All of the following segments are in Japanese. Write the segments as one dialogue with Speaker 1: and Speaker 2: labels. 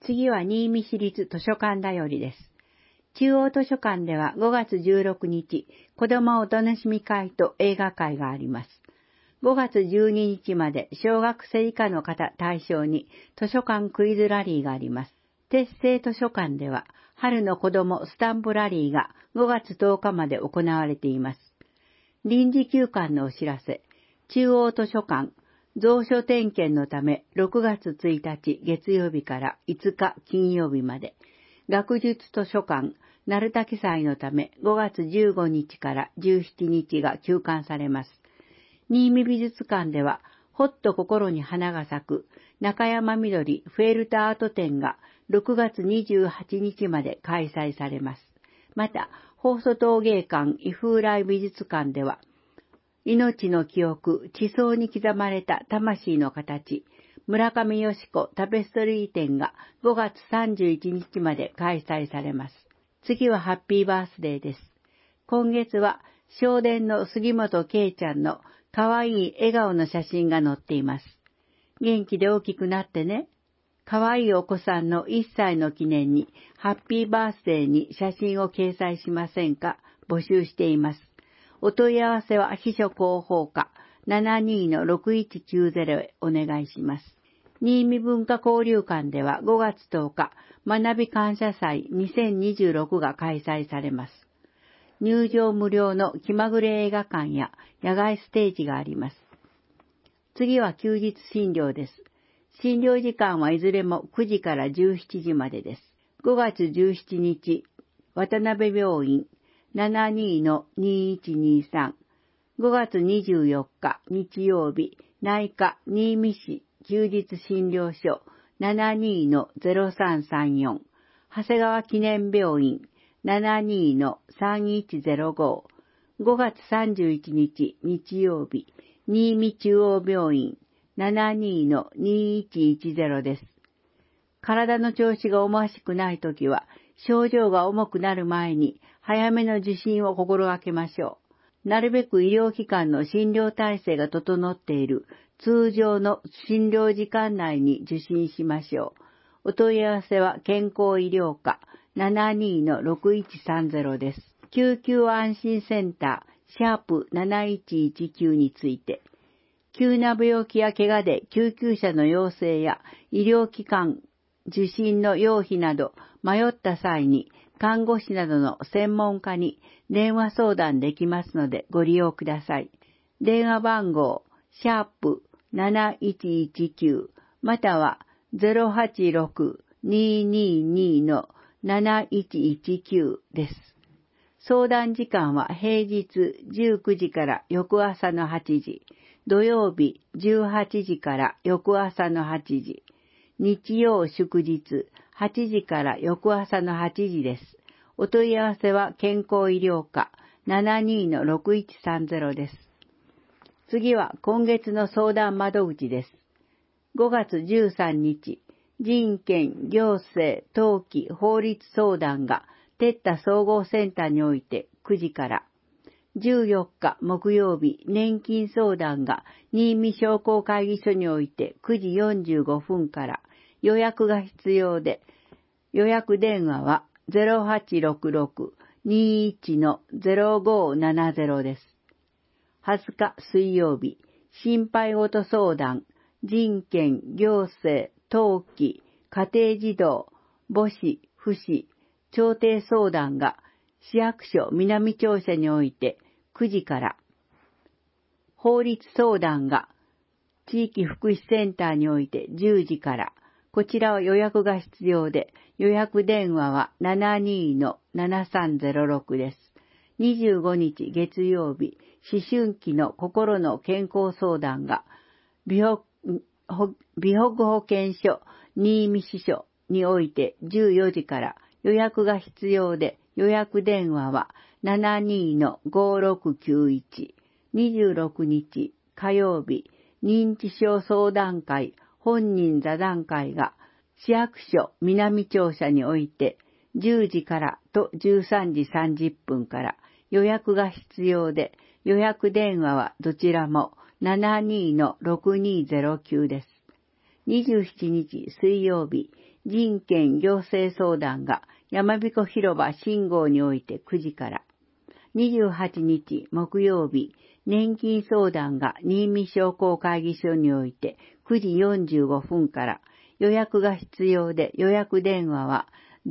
Speaker 1: 次は新見市立図書館だよりです。中央図書館では5月16日、子どもお楽しみ会と映画会があります。5月12日まで小学生以下の方対象に図書館クイズラリーがあります。鉄製図書館では春の子どもスタンプラリーが5月10日まで行われています。臨時休館のお知らせ。中央図書館蔵書点検のため6月1日月曜日から5日金曜日まで、学術図書館鳴滝祭のため5月15日から17日が休館されます。新見美術館ではほっと心に花が咲く中山みどりフェルタアート展が6月28日まで開催されます。また、放送陶芸館伊風来美術館では命の記憶、地層に刻まれた魂の形、村上よし子タペストリー展が5月31日まで開催されます。次はハッピーバースデーです。今月は少年の杉本圭ちゃんのかわいい笑顔の写真が載っています。元気で大きくなってね。かわいいお子さんの1歳の記念にハッピーバースデーに写真を掲載しませんか？募集しています。お問い合わせは秘書広報課 72-6190 へお願いします。新見文化交流館では5月10日、学び感謝祭2026が開催されます。入場無料の気まぐれ映画館や野外ステージがあります。次は休日診療です。診療時間はいずれも9時から17時までです。5月17日、渡辺病院 72-2123。5月24日、日曜日、内科新見市休日診療所 72-0334。長谷川記念病院 72-3105。5月31日、日曜日、新見中央病院 72-2110 です。体の調子が思わしくないときは、症状が重くなる前に早めの受診を心がけましょう。なるべく医療機関の診療体制が整っている通常の診療時間内に受診しましょう。お問い合わせは健康医療課 72-6130 です。救急安心センター#7119について、急な病気や怪我で救急車の要請や医療機関受診の要費など迷った際に看護師などの専門家に電話相談できますのでご利用ください。電話番号#7119または 086-222-7119 です。相談時間は平日19時から翌朝の8時、土曜日18時から翌朝の8時、日曜祝日8時から翌朝の8時です。お問い合わせは健康医療課 72-6130 です。次は今月の相談窓口です。5月13日、人権、行政、登記、法律相談が哲田総合センターにおいて9時から、14日木曜日、年金相談が新見商工会議所において9時45分から予約が必要で、予約電話は 0866-21-0570 です。20日水曜日、心配事相談、人権、行政、登記、家庭児童、母子、父子、調停相談が市役所南庁舎において9時から、法律相談が地域福祉センターにおいて10時から、こちらは予約が必要で、予約電話は 72-7306 です。25日月曜日、思春期の心の健康相談が、美北保健所新見支所において14時から、予約が必要で、予約電話は 72-5691。26日火曜日、認知症相談会本人座談会が市役所南庁舎において10時からと13時30分から予約が必要で、予約電話はどちらも 72-6209 です。27日水曜日、 人権行政相談が山彦広場信号において9時から。28日木曜日、年金相談が新見商工会議所において9時45分から。予約が必要で予約電話は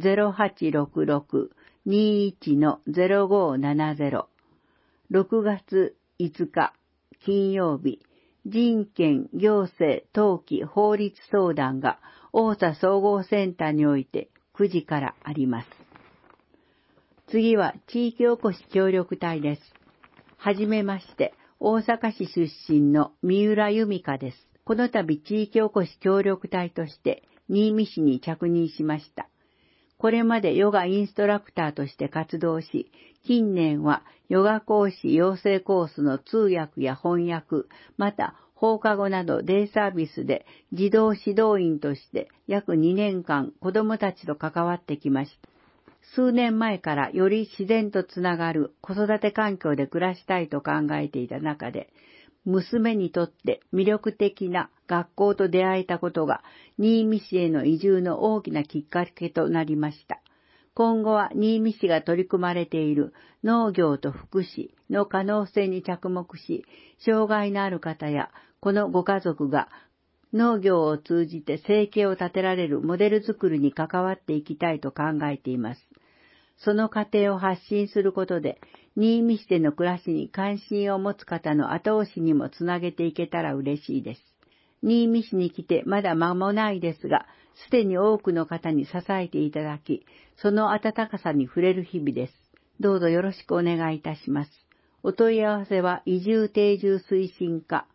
Speaker 1: 0866-21-0570。6月5日金曜日、人権行政登記法律相談が大佐総合センターにおいて9時からあります。次は地域おこし協力隊です。はじめまして、大阪市出身の三浦由美香です。この度地域おこし協力隊として新見市に着任しました。これまでヨガインストラクターとして活動し、近年はヨガ講師養成コースの通訳や翻訳、また放課後などデイサービスで児童指導員として約2年間子どもたちと関わってきました。数年前からより自然とつながる子育て環境で暮らしたいと考えていた中で、娘にとって魅力的な学校と出会えたことが新見市への移住の大きなきっかけとなりました。今後は新見市が取り組まれている農業と福祉の可能性に着目し、障害のある方やこのご家族が農業を通じて生計を立てられるモデル作りに関わっていきたいと考えています。その過程を発信することで、新見市での暮らしに関心を持つ方の後押しにもつなげていけたら嬉しいです。新見市に来てまだ間もないですが、すでに多くの方に支えていただき、その温かさに触れる日々です。どうぞよろしくお願いいたします。お問い合わせは移住定住推進課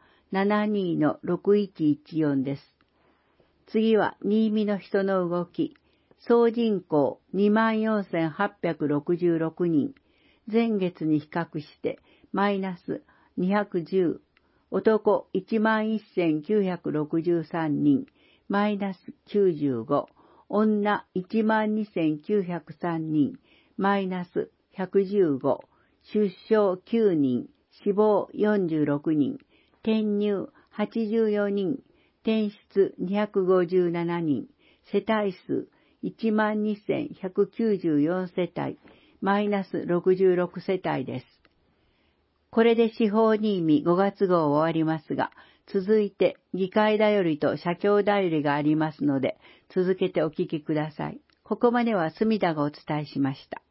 Speaker 1: 72-6114 です。次は新見の人の動き。総人口 24,866 人。前月に比較してマイナス210。男 11,963 人。マイナス95。女 12,903 人。マイナス115。出生9人。死亡46人。転入84人。転出257人。世帯数12,194 世帯、マイナス66世帯です。これで司法新見5月号終わりますが、続いて議会だよりと社協だよりがありますので、続けてお聞きください。ここまでは隅田がお伝えしました。